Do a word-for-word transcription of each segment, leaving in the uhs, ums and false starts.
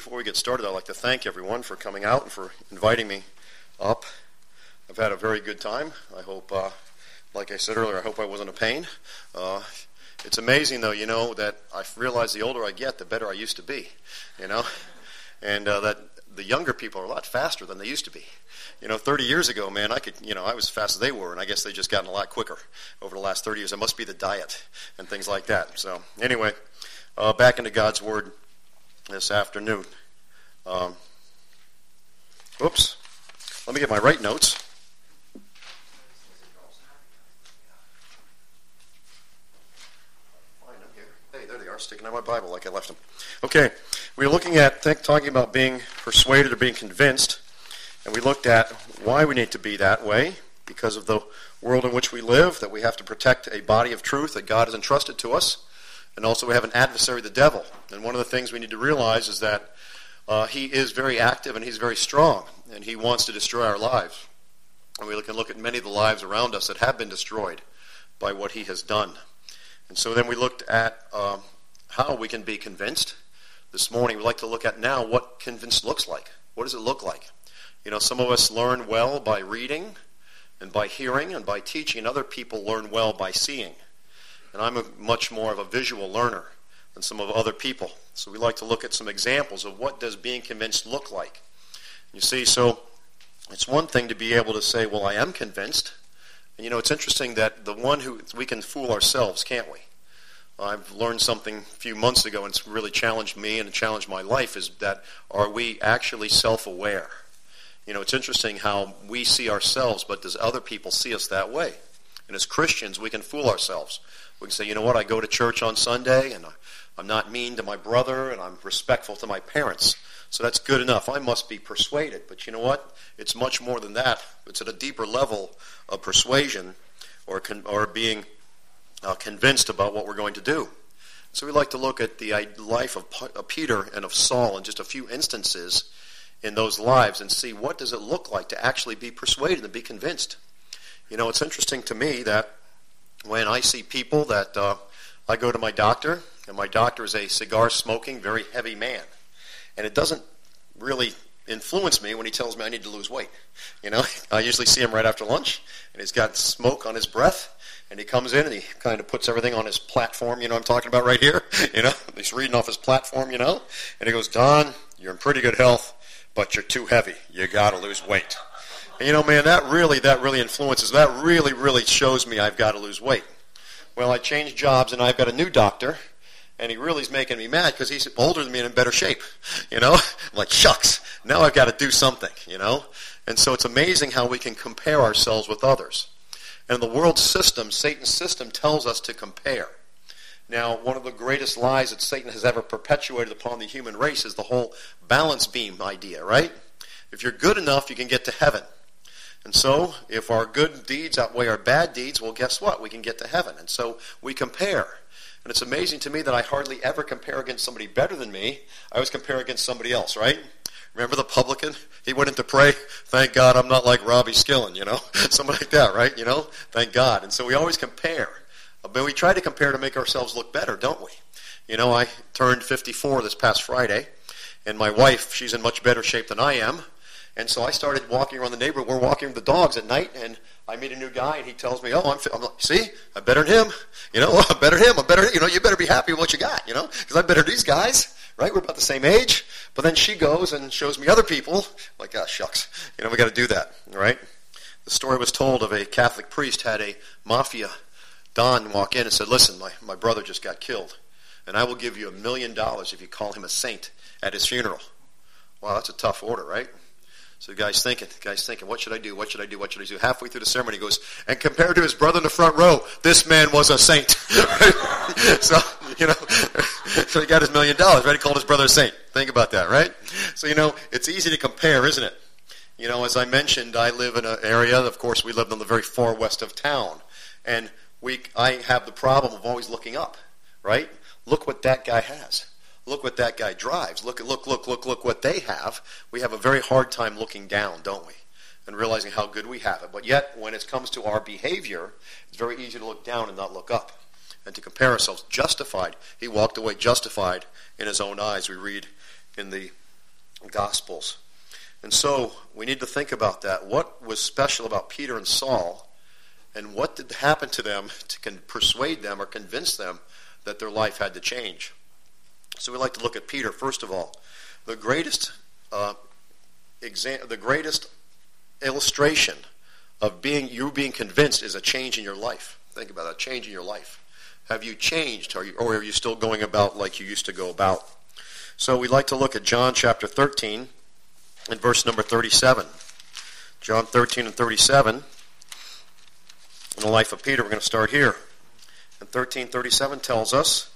before we get started, I'd like to thank everyone for coming out and for inviting me up. I've had a very good time. I hope, uh, like I said earlier, I hope I wasn't a pain. Uh, it's amazing, though, you know, that I realize the older I get, the better I used to be, you know, and uh, that the younger people are a lot faster than they used to be. You know, thirty years ago, man, I could, you know, I was as fast as they were, and I guess they've just gotten a lot quicker over the last thirty years. It must be the diet and things like that. So, anyway, uh, back into God's Word this afternoon. Um, oops. Let me get my right notes. Find them here. Hey, there they are, sticking out my Bible like I left them. Okay, we were looking at, think, talking about being persuaded or being convinced, and we looked at why we need to be that way, because of the world in which we live, that we have to protect a body of truth that God has entrusted to us. And also we have an adversary, the devil. And one of the things we need to realize is that uh, he is very active and he's very strong. And he wants to destroy our lives. And we can look at many of the lives around us that have been destroyed by what he has done. And so then we looked at um, how we can be convinced. This morning we'd like to look at now what convinced looks like. What does it look like? You know, some of us learn well by reading and by hearing and by teaching. And other people learn well by seeing. And I'm a much more of a visual learner than some of other people. So we like to look at some examples of what does being convinced look like. You see, so it's one thing to be able to say, well, I am convinced. And you know, it's interesting that the one who, we can fool ourselves, can't we? I've learned something a few months ago, and it's really challenged me and challenged my life, is that are we actually self-aware? You know, it's interesting how we see ourselves, but does other people see us that way? And as Christians, we can fool ourselves. We can say, you know what, I go to church on Sunday, and I'm not mean to my brother, and I'm respectful to my parents. So that's good enough. I must be persuaded. But you know what? It's much more than that. It's at a deeper level of persuasion or con- or being uh, convinced about what we're going to do. So we like to look at the life of, P- of Peter and of Saul in just a few instances in those lives and see what does it look like to actually be persuaded and be convinced. You know, it's interesting to me that when I see people that uh, I go to my doctor, and my doctor is a cigar-smoking, very heavy man. And it doesn't really influence me when he tells me I need to lose weight. You know, I usually see him right after lunch, and he's got smoke on his breath, and he comes in and he kind of puts everything on his platform, you know what I'm talking about right here? You know, he's reading off his platform, you know, and he goes, Don, you're in pretty good health, but you're too heavy. You got to lose weight. And you know, man, that really, that really influences, that really, really shows me I've got to lose weight. Well, I changed jobs, and I've got a new doctor, and he really is making me mad because he's older than me and in better shape, you know? I'm like, shucks, now I've got to do something, you know? And so it's amazing how we can compare ourselves with others. And the world system, Satan's system, tells us to compare. Now, one of the greatest lies that Satan has ever perpetuated upon the human race is the whole balance beam idea, right? If you're good enough, you can get to heaven. And so, if our good deeds outweigh our bad deeds, well, guess what? We can get to heaven. And so, we compare. And it's amazing to me that I hardly ever compare against somebody better than me. I always compare against somebody else, right? Remember the publican? He went in to pray, thank God I'm not like Robbie Skillen, you know? Something like that, right? You know? Thank God. And so we always compare. But we try to compare to make ourselves look better, don't we? You know, I turned fifty-four this past Friday, and my wife, she's in much better shape than I am. And so I started walking around the neighborhood. We're walking with the dogs at night, and I meet a new guy, and he tells me, oh, I'm, I'm like, see, I'm better than him. You know, I'm better than him. I'm better, you know, you better be happy with what you got, you know, because I'm better than these guys, right? We're about the same age. But then she goes and shows me other people. I'm like, ah, shucks, you know, we got to do that, right? The story was told of a Catholic priest had a mafia don walk in and said, listen, my, my brother just got killed, and I will give you a million dollars if you call him a saint at his funeral. Wow, that's a tough order, right? So the guy's thinking, the guy's thinking, what should I do, what should I do, what should I do? Halfway through the ceremony, he goes, and compared to his brother in the front row, this man was a saint. So, you know, so he got his million dollars, right? He called his brother a saint. Think about that, right? So, you know, it's easy to compare, isn't it? You know, as I mentioned, I live in an area, of course, we lived on the very far west of town. And we, I have the problem of always looking up, right? Look what that guy has. Look what that guy drives. Look, look, look, look, look what they have. We have a very hard time looking down, don't we? And realizing how good we have it. But yet, when it comes to our behavior, it's very easy to look down and not look up. And to compare ourselves. Justified. He walked away justified in his own eyes. We read in the Gospels. And so we need to think about that. What was special about Peter and Saul, and what did happen to them to con- persuade them or convince them that their life had to change? So we like to look at Peter first of all. The greatest, uh, exam- the greatest illustration of being you being convinced is a change in your life. Think about that, a change in your life. Have you changed, or are you, or are you still going about like you used to go about? So we'd like to look at John chapter thirteen and verse number thirty-seven. John thirteen and thirty-seven. In the life of Peter, we're going to start here. And thirteen thirty-seven tells us,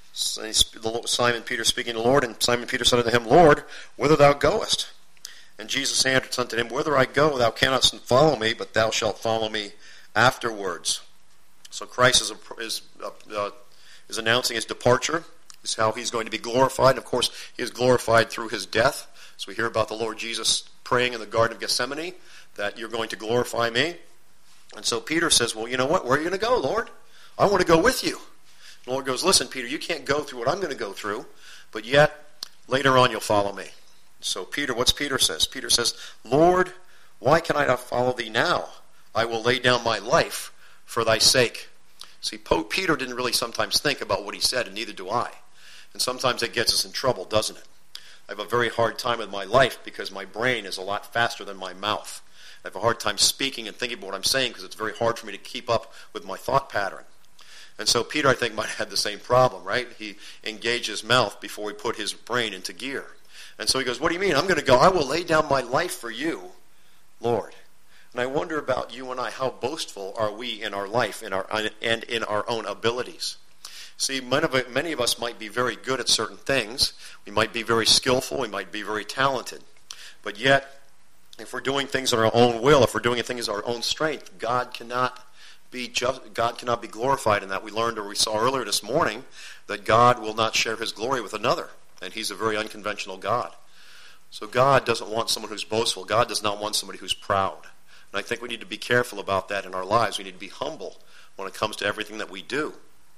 Simon Peter speaking to the Lord, and Simon Peter said unto him, Lord, whither thou goest? And Jesus answered unto him, Whither I go, thou cannot follow me, but thou shalt follow me afterwards. So Christ is, a, is, uh, is announcing his departure. This is how he's going to be glorified. And of course, he is glorified through his death. So we hear about the Lord Jesus praying in the Garden of Gethsemane, that you're going to glorify me. And so Peter says, well, you know what? Where are you going to go, Lord? I want to go with you. The Lord goes, listen, Peter, you can't go through what I'm going to go through, but yet later on you'll follow me. So Peter, what's Peter says? Peter says, Lord, why can I not follow thee now? I will lay down my life for thy sake. See, Peter didn't really sometimes think about what he said, and neither do I. And sometimes that gets us in trouble, doesn't it? I have a very hard time with my life because my brain is a lot faster than my mouth. I have a hard time speaking and thinking about what I'm saying because it's very hard for me to keep up with my thought pattern. And so Peter, I think, might have had the same problem, right? He engaged his mouth before he put his brain into gear. And so he goes, what do you mean? I'm going to go. I will lay down my life for you, Lord. And I wonder about you and I, how boastful are we in our life in our, and in our own abilities? See, many of, it, many of us might be very good at certain things. We might be very skillful. We might be very talented. But yet, if we're doing things in our own will, if we're doing things in our own strength, God cannot be just, God cannot be glorified in that. We learned, or we saw earlier this morning, that God will not share his glory with another. And he's a very unconventional God. So God doesn't want someone who's boastful. God does not want somebody who's proud. And I think we need to be careful about that in our lives. We need to be humble when it comes to everything that we do.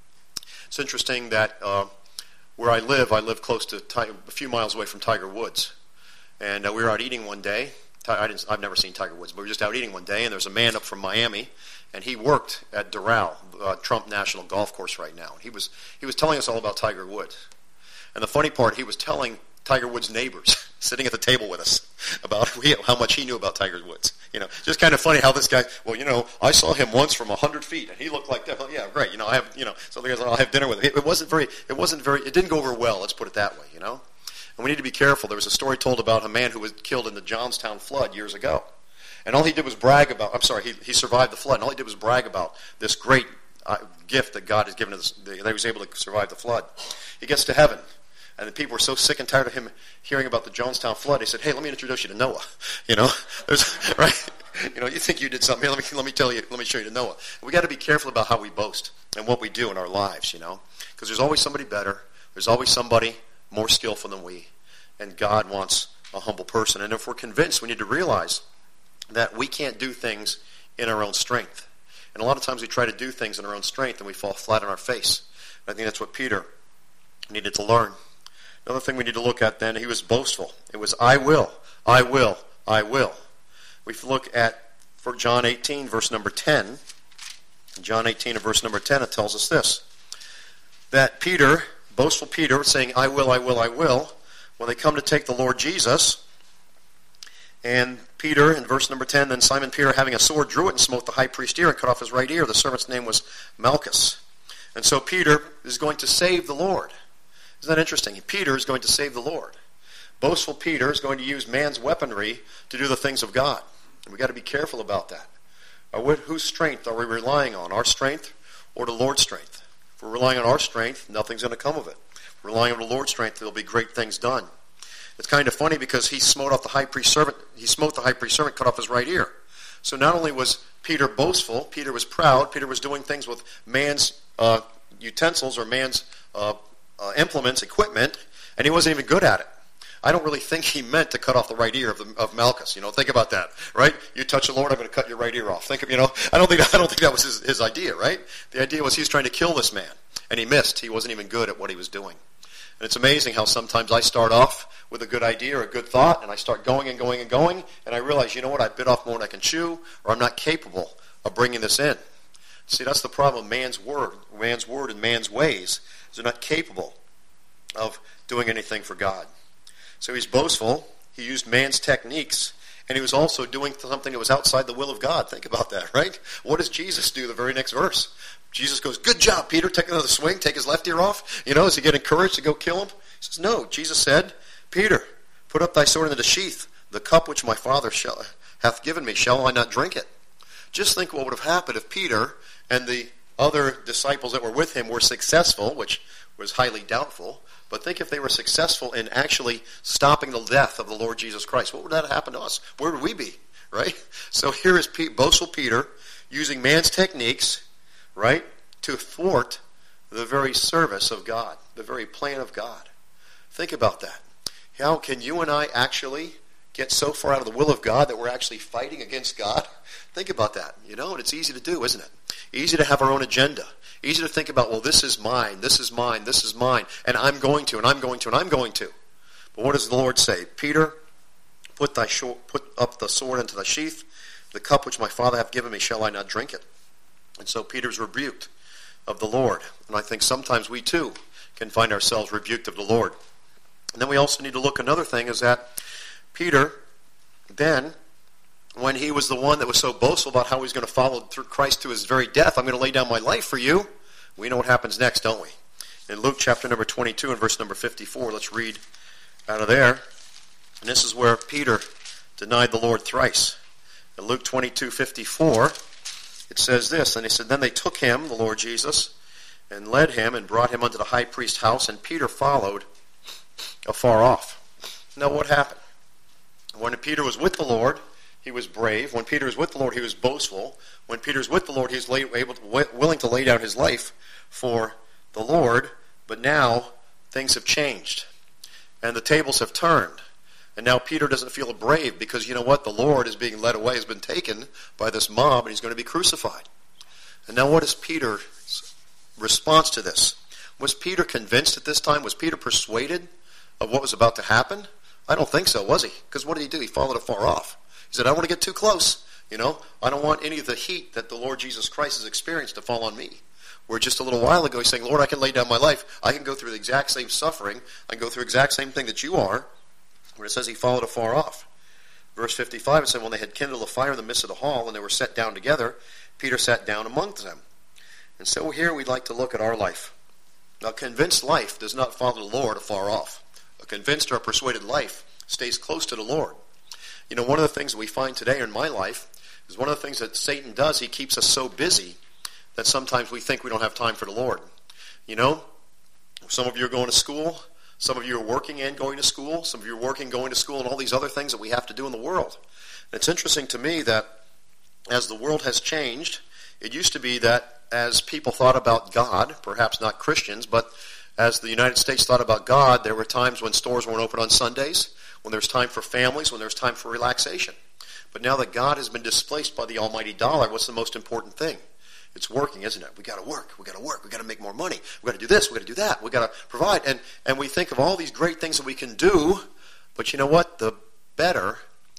It's interesting that uh, where I live, I live close to Tiger, a few miles away from Tiger Woods. And uh, we were out eating one day. I didn't, I've never seen Tiger Woods, but we were just out eating one day, and there's a man up from Miami, and he worked at Doral, uh, Trump National Golf Course right now. He was he was telling us all about Tiger Woods. And the funny part, he was telling Tiger Woods' neighbors sitting at the table with us about how much he knew about Tiger Woods. You know, just kind of funny how this guy, well, you know, I saw him once from a hundred feet, and he looked like that. Well, yeah, great. You know, I have, you know, so I'll have dinner with him. It, it wasn't very, it wasn't very, it didn't go over well. Let's put it that way. You know, and we need to be careful. There was a story told about a man who was killed in the Johnstown flood years ago, and all he did was brag about. I'm sorry, he he survived the flood, and all he did was brag about this great uh, gift that God has given to this, that he was able to survive the flood. He gets to heaven. And the people were so sick and tired of him hearing about the Johnstown flood. He said, "Hey, let me introduce you to Noah." You know, there's right. You know, you think you did something. Here, let me let me tell you. Let me show you to Noah. We got to be careful about how we boast and what we do in our lives. You know, because there's always somebody better. There's always somebody more skillful than we, and God wants a humble person. And if we're convinced, we need to realize that we can't do things in our own strength. And a lot of times we try to do things in our own strength, and we fall flat on our face. And I think that's what Peter needed to learn. Another thing we need to look at then, he was boastful. It was, I will, I will, I will. We look at, for John eighteen, verse number ten. John eighteen, verse number ten, it tells us this. That Peter, boastful Peter, saying, I will, I will, I will, when they come to take the Lord Jesus, and Peter, in verse number ten, then Simon Peter, having a sword, drew it and smote the high priest's ear and cut off his right ear. The servant's name was Malchus. And so Peter is going to save the Lord. Isn't that interesting? Peter is going to save the Lord. Boastful Peter is going to use man's weaponry to do the things of God. And we've got to be careful about that. We, whose strength are we relying on? Our strength or the Lord's strength? If we're relying on our strength, nothing's going to come of it. If we're relying on the Lord's strength, there will be great things done. It's kind of funny because he smote off the high priest servant. He smote the high priest servant, cut off his right ear. So not only was Peter boastful, Peter was proud. Peter was doing things with man's uh, utensils or man's uh, Uh, implements, equipment, and he wasn't even good at it. I don't really think he meant to cut off the right ear of, the, of Malchus. You know, think about that, right? You touch the Lord, I'm going to cut your right ear off. Think of, you know, I don't think I don't think that was his, his idea, right? The idea was he's trying to kill this man, and he missed. He wasn't even good at what he was doing. And it's amazing how sometimes I start off with a good idea or a good thought, and I start going and going and going, and I realize, you know what, I bit off more than I can chew, or I'm not capable of bringing this in. See, that's the problem. Man's word, man's word and man's ways, is they're not capable of doing anything for God. So he's boastful. He used man's techniques, and he was also doing something that was outside the will of God. Think about that, right? What does Jesus do the very next verse? Jesus goes, good job, Peter. Take another swing. Take his left ear off. You know, does he get encouraged to go kill him? He says, no. Jesus said, Peter, put up thy sword into the sheath. The cup which my Father shall, hath given me, shall I not drink it? Just think what would have happened if Peter and the other disciples that were with him were successful, which was highly doubtful. But think if they were successful in actually stopping the death of the Lord Jesus Christ. What would that happen to us? Where would we be, right? So here is P- boastful Peter using man's techniques, right, to thwart the very service of God, the very plan of God. Think about that. How can you and I actually get so far out of the will of God that we're actually fighting against God? Think about that, you know, and it's easy to do, isn't it? Easy to have our own agenda. Easy to think about, well, this is mine, this is mine, this is mine, and I'm going to, and I'm going to, and I'm going to. But what does the Lord say? Peter, put thy short, put up the sword into the sheath. The cup which my Father hath given me, shall I not drink it? And so Peter's rebuked of the Lord. And I think sometimes we too can find ourselves rebuked of the Lord. And then we also need to look, another thing is that Peter then, when he was the one that was so boastful about how he was going to follow through Christ to his very death, I'm going to lay down my life for you. We know what happens next, don't we? In Luke chapter number twenty-two and verse number fifty-four, let's read out of there. And this is where Peter denied the Lord thrice. In Luke twenty-two fifty-four, it says this, and he said, then they took him, the Lord Jesus, and led him and brought him unto the high priest's house, and Peter followed afar off. Now what happened? When Peter was with the Lord, he was brave. When Peter was with the Lord, he was boastful. When Peter was with the Lord, he was able to, willing to lay down his life for the Lord. But now things have changed, and the tables have turned. And now Peter doesn't feel brave because, you know what? The Lord is being led away, has been taken by this mob, and he's going to be crucified. And now what is Peter's response to this? Was Peter convinced at this time? Was Peter persuaded of what was about to happen? I don't think so, was he? Because what did he do? He followed afar off. He said, I don't want to get too close. You know, I don't want any of the heat that the Lord Jesus Christ has experienced to fall on me. Where just a little while ago he's saying, Lord, I can lay down my life. I can go through the exact same suffering. I can go through the exact same thing that you are. Where it says he followed afar off. Verse fifty-five, it said, when they had kindled a fire in the midst of the hall, and they were set down together, Peter sat down amongst them. And so here we'd like to look at our life. Now, a convinced life does not follow the Lord afar off. A convinced or a persuaded life stays close to the Lord. You know, one of the things that we find today in my life is one of the things that Satan does, he keeps us so busy that sometimes we think we don't have time for the Lord. You know, some of you are going to school. Some of you are working and going to school. Some of you are working, going to school, and all these other things that we have to do in the world. And it's interesting to me that as the world has changed, it used to be that as people thought about God, perhaps not Christians, but as the United States thought about God, there were times when stores weren't open on Sundays, when there's time for families, when there's time for relaxation. But now that God has been displaced by the almighty dollar, what's the most important thing? It's working, isn't it? We got to work. We got to work. We got to make more money. We got to do this. We got to do that. We got to provide. And and we think of all these great things that we can do, but you know what? The better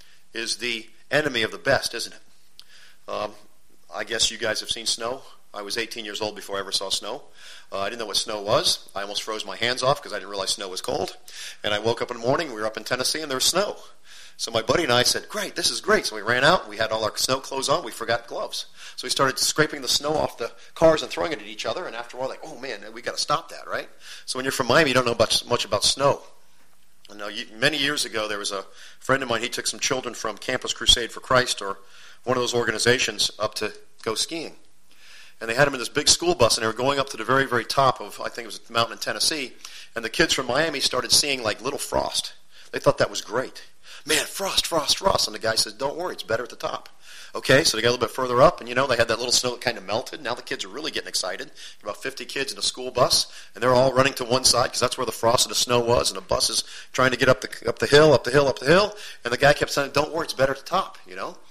is the enemy of the best, isn't it? Um, I guess you guys have seen snow. I was eighteen years old before I ever saw snow. Uh, I didn't know what snow was. I almost froze my hands off because I didn't realize snow was cold. And I woke up in the morning. We were up in Tennessee, and there was snow. So my buddy and I said, great, this is great. So we ran out. We had all our snow clothes on. We forgot gloves. So we started scraping the snow off the cars and throwing it at each other. And after a while, like, oh, man, we got to stop that, right? So when you're from Miami, you don't know much, much about snow. And now, many years ago, there was a friend of mine. He took some children from Campus Crusade for Christ or one of those organizations up to go skiing. And they had them in this big school bus, and they were going up to the very, very top of, I think it was a mountain in Tennessee. And the kids from Miami started seeing, like, little frost. They thought that was great. Man, frost, frost, frost. And the guy says, don't worry, it's better at the top. Okay, so they got a little bit further up, and, you know, they had that little snow that kind of melted. Now the kids are really getting excited. About fifty kids in a school bus, and they're all running to one side because that's where the frost and the snow was, and the bus is trying to get up the up the hill, up the hill, up the hill. And the guy kept saying, don't worry, it's better at the top, you know.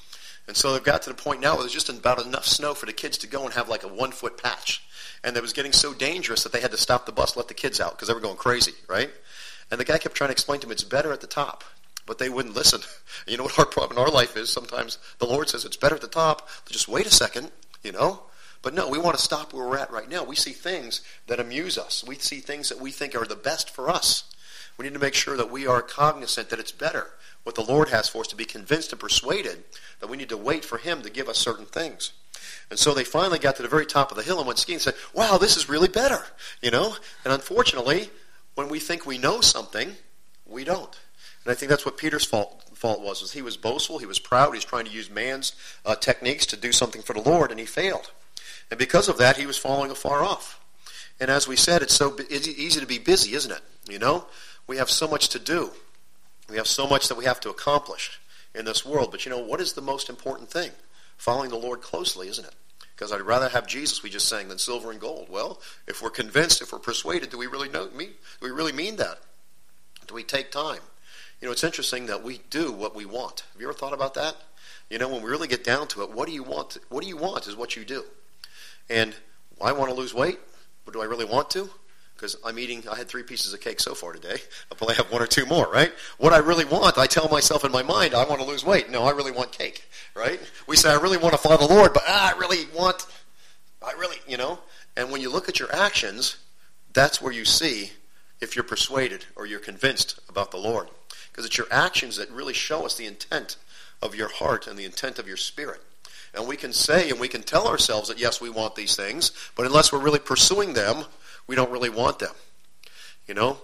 And so they've got to the point now where there's just about enough snow for the kids to go and have like a one-foot patch. And it was getting so dangerous that they had to stop the bus, let the kids out, because they were going crazy, right? And the guy kept trying to explain to them, it's better at the top. But they wouldn't listen. You know what our problem in our life is? Sometimes the Lord says it's better at the top. Just wait a second, you know? But no, we want to stop where we're at right now. We see things that amuse us. We see things that we think are the best for us. We need to make sure that we are cognizant that it's better what the Lord has for us, to be convinced and persuaded that we need to wait for him to give us certain things. And so they finally got to the very top of the hill and went skiing and said, wow, this is really better, you know? And unfortunately, when we think we know something, we don't. And I think that's what Peter's fault, fault was, was he was boastful, he was proud, he was trying to use man's uh, techniques to do something for the Lord, and he failed. And because of that, he was falling afar off. And as we said, it's so easy to be busy, isn't it? You know? We have so much to do. We have so much that we have to accomplish in this world. But you know, what is the most important thing? Following the Lord closely, isn't it? Because I'd rather have Jesus, we just sang, than silver and gold. Well, if we're convinced, if we're persuaded, do we really know, mean, do we really mean that? Do we take time? You know, it's interesting that we do what we want. Have you ever thought about that? You know, when we really get down to it, what do you want? What do you want is what you do. And I want to lose weight, but do I really want to? Because I'm eating, I had three pieces of cake so far today. I'll probably have one or two more, right? What I really want, I tell myself in my mind, I want to lose weight. No, I really want cake, right? We say, I really want to follow the Lord, but ah, I really want, I really, you know. And when you look at your actions, that's where you see if you're persuaded or you're convinced about the Lord. Because it's your actions that really show us the intent of your heart and the intent of your spirit. And we can say and we can tell ourselves that, yes, we want these things, but unless we're really pursuing them, we don't really want them. You know,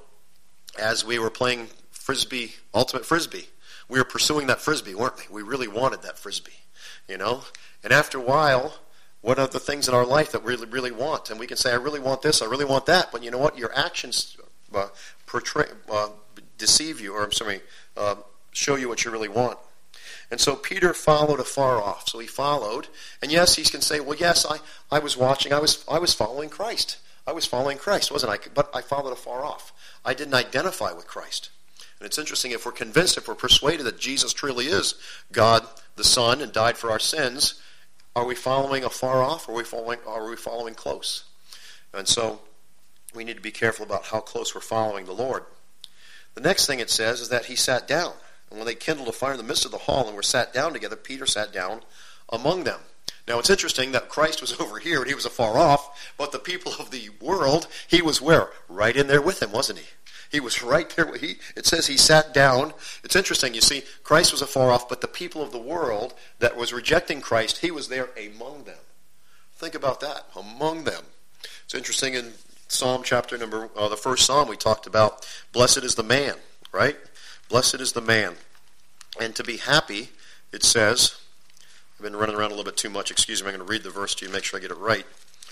as we were playing Frisbee, Ultimate Frisbee, we were pursuing that Frisbee, weren't we? We really wanted that Frisbee, you know. And after a while, what are the things in our life that we really, really want? And we can say, I really want this, I really want that, but you know what? Your actions uh, portray, uh, deceive you, or I'm sorry, uh, show you what you really want. And so Peter followed afar off. So he followed, and yes, he can say, well, yes, I, I was watching, I was I was following Christ. I was following Christ, wasn't I? But I followed afar off. I didn't identify with Christ. And it's interesting, if we're convinced, if we're persuaded that Jesus truly is God the Son and died for our sins, are we following afar off, or are we following, are we following close? And so we need to be careful about how close we're following the Lord. The next thing it says is that he sat down. And when they kindled a fire in the midst of the hall and were sat down together, Peter sat down among them. Now, it's interesting that Christ was over here and he was afar off, but the people of the world, he was where? Right in there with him, wasn't he? He was right there. He, it says he sat down. It's interesting, you see, Christ was afar off, but the people of the world that was rejecting Christ, he was there among them. Think about that, among them. It's interesting in Psalm chapter number, uh, the first Psalm, we talked about, blessed is the man, right? Blessed is the man. And to be happy, it says, I've been running around a little bit too much. Excuse me, I'm going to read the verse to you, make sure I get it right.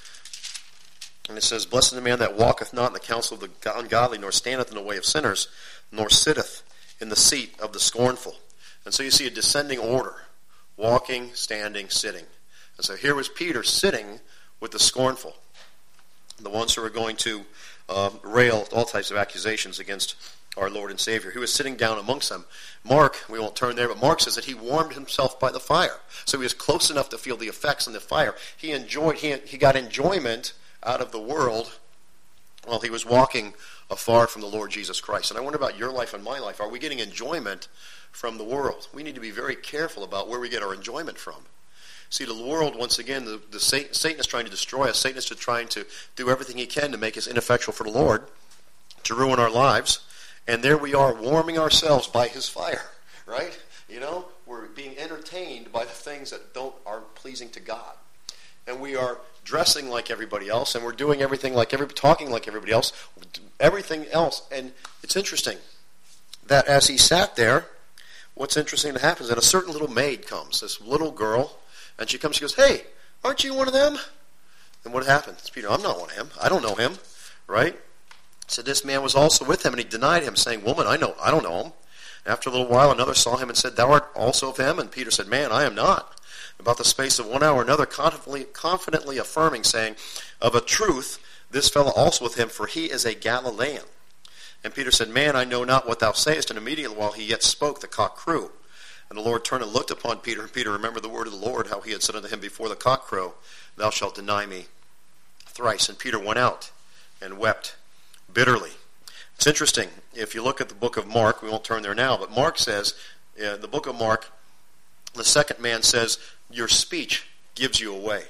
And it says, blessed is the man that walketh not in the counsel of the ungodly, nor standeth in the way of sinners, nor sitteth in the seat of the scornful. And so you see a descending order, walking, standing, sitting. And so here was Peter sitting with the scornful, the ones who are going to uh, rail all types of accusations against our Lord and Savior. He was sitting down amongst them. Mark, we won't turn there, but Mark says that he warmed himself by the fire. So he was close enough to feel the effects of the fire. He enjoyed, he, he got enjoyment out of the world while he was walking afar from the Lord Jesus Christ. And I wonder about your life and my life. Are we getting enjoyment from the world? We need to be very careful about where we get our enjoyment from. See, the world, once again, the, the Satan, Satan is trying to destroy us. Satan is trying to do everything he can to make us ineffectual for the Lord, to ruin our lives. And there we are, warming ourselves by his fire, right? You know, we're being entertained by the things that don't aren't pleasing to God. And we are dressing like everybody else, and we're doing everything like every, talking like everybody else, everything else. And it's interesting that as he sat there, what's interesting to happen is that a certain little maid comes, this little girl, and she comes, she goes, hey, aren't you one of them? And what happens? Peter, I'm not one of him. I don't know him, right? So this man was also with him, and he denied him, saying, woman, I know, I don't know him. And after a little while, another saw him and said, thou art also of him? And Peter said, man, I am not. About the space of one hour, another confidently, confidently affirming, saying, of a truth, this fellow also with him, for he is a Galilean. And Peter said, man, I know not what thou sayest. And immediately while he yet spoke, the cock crew. And the Lord turned and looked upon Peter, and Peter remembered the word of the Lord, how he had said unto him before the cock crow, Thou shalt deny me thrice. And Peter went out and wept bitterly. It's interesting. If you look at the book of Mark, we won't turn there now, but Mark says, uh, the book of Mark, the second man says, your speech gives you away.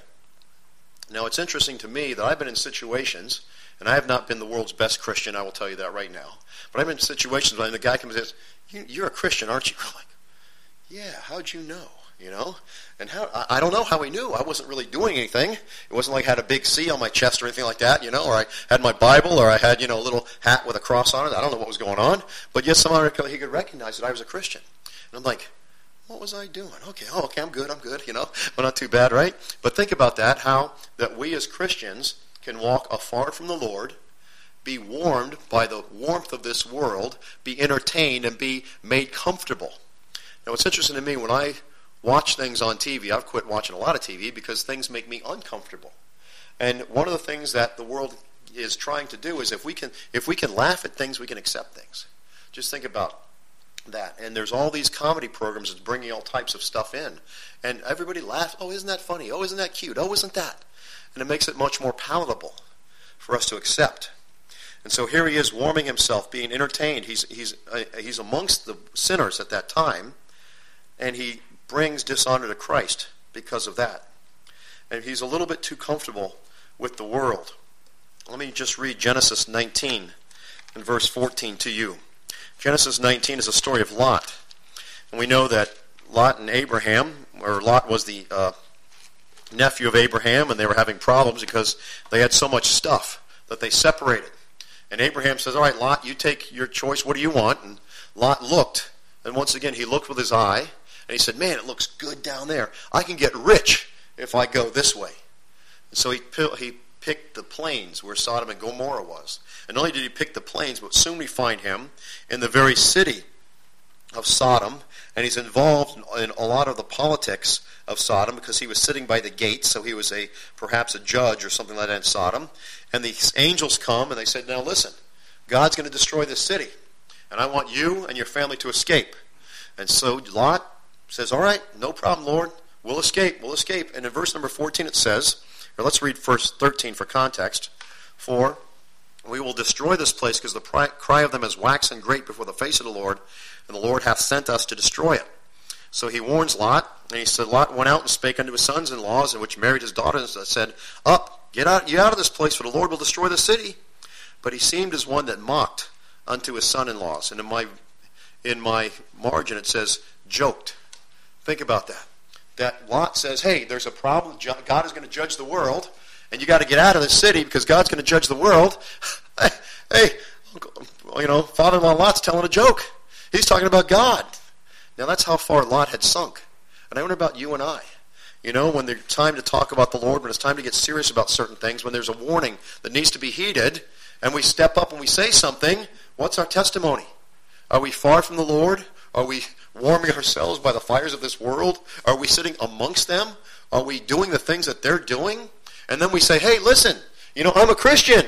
Now, it's interesting to me that I've been in situations, and I have not been the world's best Christian, I will tell you that right now, but I've been in situations when the guy comes and says, you, you're a Christian, aren't you? I'm like, yeah, how'd you know? You know? And how I, I don't know how he knew. I wasn't really doing anything. It wasn't like I had a big C on my chest or anything like that, you know, or I had my Bible, or I had, you know, a little hat with a cross on it. I don't know what was going on. But yet somehow he could recognize that I was a Christian. And I'm like, what was I doing? Okay, oh, okay, I'm good, I'm good, you know. Well, not too bad, right? But think about that, how that we as Christians can walk afar from the Lord, be warmed by the warmth of this world, be entertained, and be made comfortable. Now, what's interesting to me, when I watch things on T V, I've quit watching a lot of T V because things make me uncomfortable. And one of the things that the world is trying to do is if we can if we can laugh at things, we can accept things. Just think about that. And there's all these comedy programs that's bringing all types of stuff in. And everybody laughs, oh, isn't that funny? Oh, isn't that cute? Oh, isn't that? And it makes it much more palatable for us to accept. And so here he is warming himself, being entertained. He's, he's, uh, he's amongst the sinners at that time, and he brings dishonor to Christ because of that. And he's a little bit too comfortable with the world. Let me just read Genesis nineteen and verse fourteen to you. Genesis nineteen is a story of Lot. And we know that Lot and Abraham, or Lot was the uh, nephew of Abraham, and they were having problems because they had so much stuff that they separated. And Abraham says, all right, Lot, you take your choice. What do you want? And Lot looked. And once again, he looked with his eye. And he said, man, it looks good down there. I can get rich if I go this way. And so he, he picked the plains where Sodom and Gomorrah was. And not only did he pick the plains, but soon we find him in the very city of Sodom. And he's involved in a lot of the politics of Sodom because he was sitting by the gates, so he was a perhaps a judge or something like that in Sodom. And the angels come and they said, now listen, God's going to destroy this city, and I want you and your family to escape. And so Lot says, all right, no problem, Lord, we'll escape, we'll escape. And in verse number fourteen it says, or let's read verse thirteen for context, for we will destroy this place because the cry of them is waxen great before the face of the Lord, and the Lord hath sent us to destroy it. So he warns Lot, and he said, Lot went out and spake unto his sons-in-laws, and which married his daughters, and said, Up, get out, you out of this place, for the Lord will destroy the city. But he seemed as one that mocked unto his son-in-laws. And in my in my margin it says, joked. Think about that. That Lot says, hey, there's a problem. God is going to judge the world, and you got to get out of this city because God's going to judge the world. Hey, you know, father-in-law Lot's telling a joke. He's talking about God. Now that's how far Lot had sunk. And I wonder about you and I. You know, when there's time to talk about the Lord, when it's time to get serious about certain things, when there's a warning that needs to be heeded, and we step up and we say something, what's our testimony? Are we far from the Lord? Are we warming ourselves by the fires of this world? Are we sitting amongst them? Are we doing the things that they're doing? And then we say, hey, listen, you know, I'm a Christian.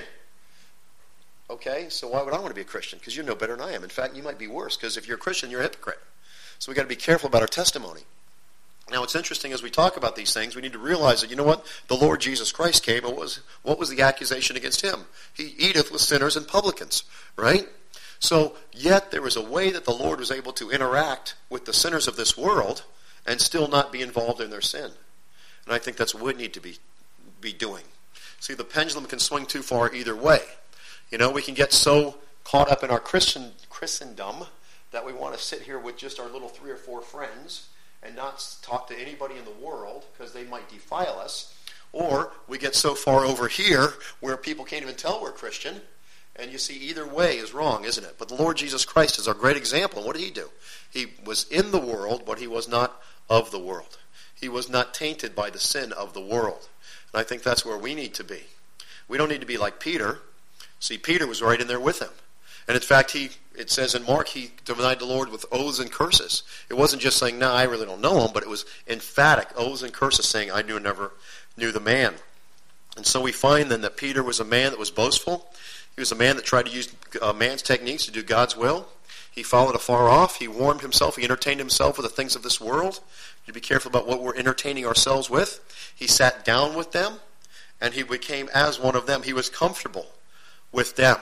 Okay, so why would I want to be a Christian? Because you know better than I am. In fact, you might be worse, because if you're a Christian, you're a hypocrite. So we've got to be careful about our testimony. Now, it's interesting as we talk about these things, we need to realize that, you know what? The Lord Jesus Christ came, and what was, what was the accusation against him? He eateth with sinners and publicans, right? So, yet there was a way that the Lord was able to interact with the sinners of this world and still not be involved in their sin. And I think that's what we need to be, be doing. See, the pendulum can swing too far either way. You know, we can get so caught up in our Christian, Christendom that we want to sit here with just our little three or four friends and not talk to anybody in the world because they might defile us. Or we get so far over here where people can't even tell we're Christian. And you see, either way is wrong, isn't it? But the Lord Jesus Christ is our great example. What did he do? He was in the world, but he was not of the world. He was not tainted by the sin of the world. And I think that's where we need to be. We don't need to be like Peter. See, Peter was right in there with him. And in fact, he it says in Mark, he denied the Lord with oaths and curses. It wasn't just saying, no, I really don't know him, but it was emphatic oaths and curses saying, I knew never knew the man. And so we find then that Peter was a man that was boastful. He was a man that tried to use uh, man's techniques to do God's will. He followed afar off. He warmed himself. He entertained himself with the things of this world. You be careful about what we're entertaining ourselves with. He sat down with them, and he became as one of them. He was comfortable with them.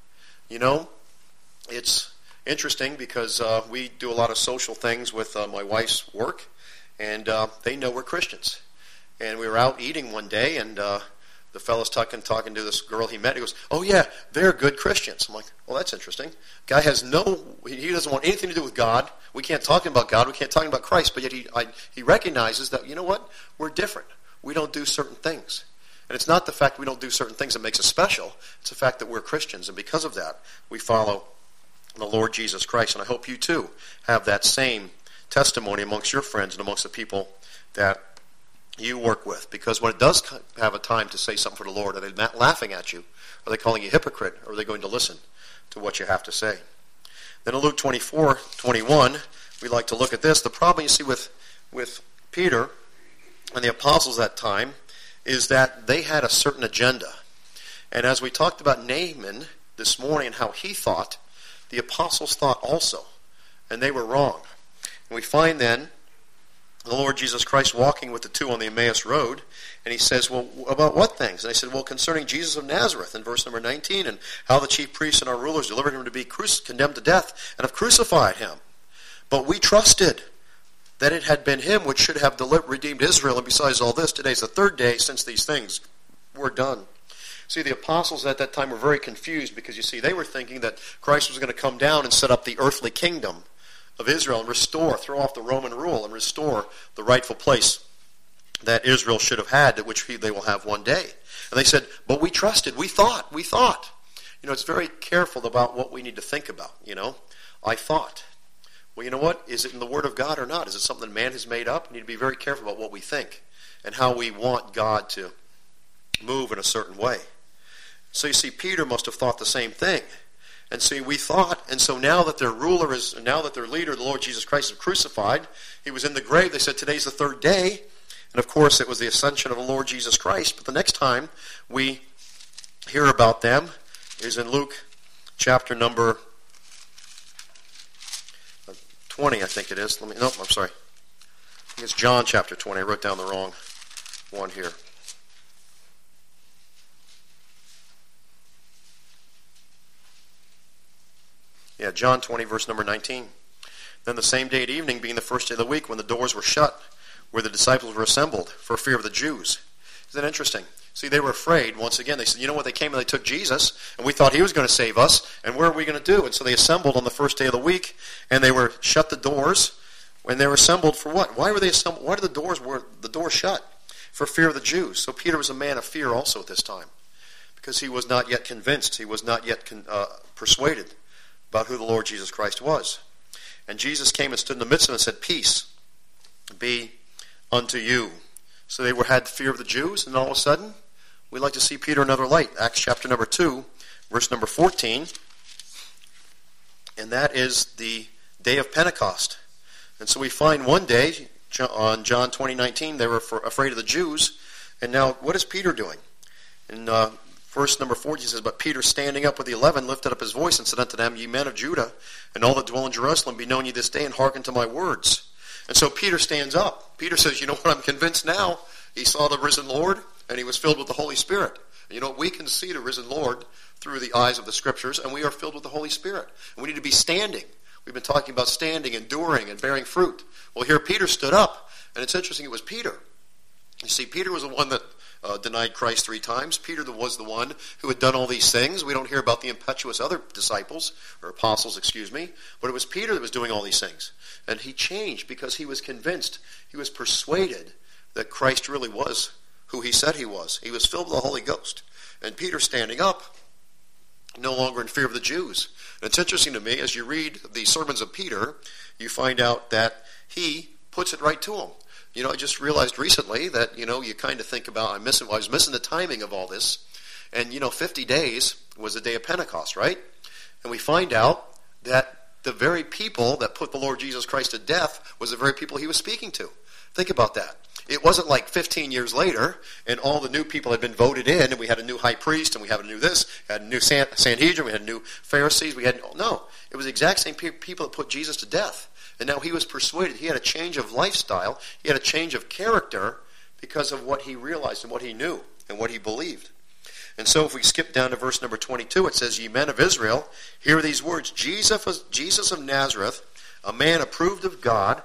You know, it's interesting because uh, we do a lot of social things with uh, my wife's work, and uh, they know we're Christians. And we were out eating one day, and uh, the fellow's talking, talking to this girl he met. He goes, "Oh yeah, they're good Christians." I'm like, "Well, that's interesting." Guy has no, he doesn't want anything to do with God. We can't talk about God. We can't talk about Christ. But yet he, I, he recognizes that, you know what? We're different. We don't do certain things. And it's not the fact we don't do certain things that makes us special. It's the fact that we're Christians. And because of that, we follow the Lord Jesus Christ. And I hope you too have that same testimony amongst your friends and amongst the people that you work with. Because when it does have a time to say something for the Lord, are they laughing at you? Are they calling you a hypocrite? Or are they going to listen to what you have to say? Then in Luke twenty-four, twenty-one, we like to look at this. The problem you see with, with Peter and the apostles that time is that they had a certain agenda. And as we talked about Naaman this morning and how he thought, the apostles thought also. And they were wrong. And we find then the Lord Jesus Christ walking with the two on the Emmaus Road, and he says, "Well, about what things?" And they said, "Well, concerning Jesus of Nazareth," in verse number nineteen, and how the chief priests and our rulers delivered him to be cruci- condemned to death and have crucified him. But we trusted that it had been him which should have delivered, redeemed Israel, and besides all this, today is the third day since these things were done. See, the apostles at that time were very confused because, you see, they were thinking that Christ was going to come down and set up the earthly kingdom of Israel and restore, throw off the Roman rule and restore the rightful place that Israel should have had, which they will have one day. And they said, "But we trusted, we thought, we thought." You know, it's very careful about what we need to think about, you know. I thought. Well, you know what? Is it in the Word of God or not? Is it something man has made up? We need to be very careful about what we think and how we want God to move in a certain way. So you see, Peter must have thought the same thing. And see, we thought, and so now that their ruler is, now that their leader, the Lord Jesus Christ, is crucified, he was in the grave. They said, today's the third day. And of course, it was the ascension of the Lord Jesus Christ. But the next time we hear about them is in Luke chapter number twenty, I think it is. Let me. No, I'm sorry. I think it's John chapter twenty. I wrote down the wrong one here. Yeah, John twenty, verse number nineteen. Then the same day at evening, being the first day of the week, when the doors were shut, where the disciples were assembled for fear of the Jews. Isn't that interesting? See, they were afraid. Once again, they said, you know what, they came and they took Jesus, and we thought he was going to save us, and what are we going to do? And so they assembled on the first day of the week, and they were shut the doors, and they were assembled for what? Why were they assembled? Why did the doors were the doors shut? For fear of the Jews. So Peter was a man of fear also at this time, because he was not yet convinced, he was not yet con, uh, persuaded about who the Lord Jesus Christ was. And Jesus came and stood in the midst of them and said, "Peace be unto you." So they were had fear of the Jews, and all of a sudden, we like to see Peter in another light. Acts chapter number two, verse number fourteen. And that is the day of Pentecost. And so we find one day, on John twenty nineteen, they were afraid of the Jews. And now, what is Peter doing? In uh, verse number fourteen, he says, "But Peter, standing up with the eleven, lifted up his voice and said unto them, Ye men of Judah, and all that dwell in Jerusalem, be known ye this day, and hearken to my words." And so Peter stands up. Peter says, you know what, I'm convinced now. He saw the risen Lord, and he was filled with the Holy Spirit. And you know, we can see the risen Lord through the eyes of the Scriptures, and we are filled with the Holy Spirit. And we need to be standing. We've been talking about standing, enduring, and bearing fruit. Well, here Peter stood up, and it's interesting, it was Peter. You see, Peter was the one that uh, denied Christ three times. Peter was the one who had done all these things. We don't hear about the impetuous other disciples, or apostles, excuse me, but it was Peter that was doing all these things. And he changed because he was convinced, he was persuaded that Christ really was who he said he was. He was filled with the Holy Ghost. And Peter standing up, no longer in fear of the Jews. And it's interesting to me, as you read the sermons of Peter, you find out that he puts it right to them. You know, I just realized recently that, you know, you kind of think about, I'm missing, I was missing the timing of all this. And, you know, fifty days was the day of Pentecost, right? And we find out that the very people that put the Lord Jesus Christ to death was the very people he was speaking to. Think about that. it wasn't like fifteen years later and all the new people had been voted in and we had a new high priest and we had a new this, had a new San- Sanhedrin, we had new Pharisees. We had no. It was the exact same pe- people that put Jesus to death. And now he was persuaded. He had a change of lifestyle. He had a change of character because of what he realized and what he knew and what he believed. And so if we skip down to verse number twenty-two, it says, "Ye men of Israel, hear these words. Jesus, Jesus of Nazareth, a man approved of God,